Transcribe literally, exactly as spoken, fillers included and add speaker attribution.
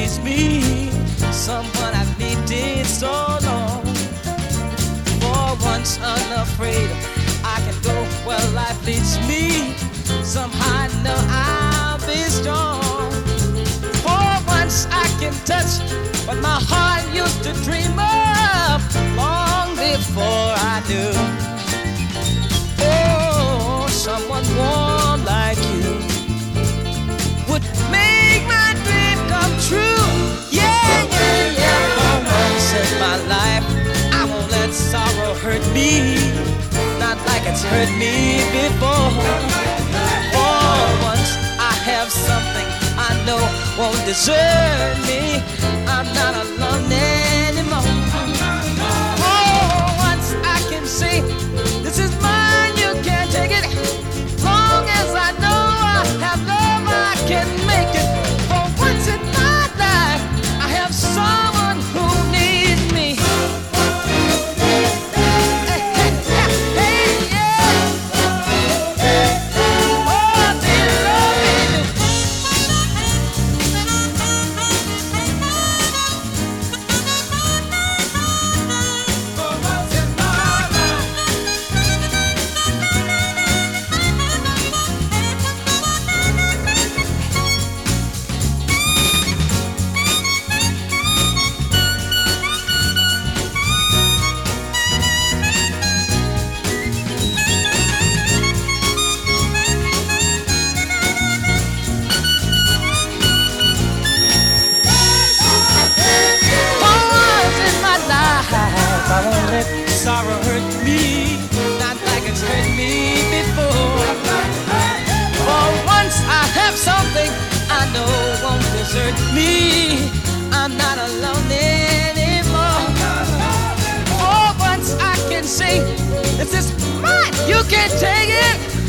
Speaker 1: needs me, someone I've needed so long. For once unafraid, I can go where life leads me. Somehow I know I'll be strong. For once I can touch what my heart used to dream of long before I knew. Oh, someone warm like you would make my dream come true. Yeah, yeah, yeah. For once in my life, I won't let sorrow hurt me, not like it's hurt me before. For once I have something I know won't desert me. I'm not alone anymore. For once I can say, this is mine, you can't take it. Long as I know I have love, I can make it. For once in my life, I have someone who needs me. Hey, hey, hey, yeah. Oh, they love me too. For once in my life. For once in my life, I won't let sorrow hurt me, not like it's hurt me before. For once I have something I know won't desert me. I'm not alone anymore. For once I can say, this is mine, you can't take it.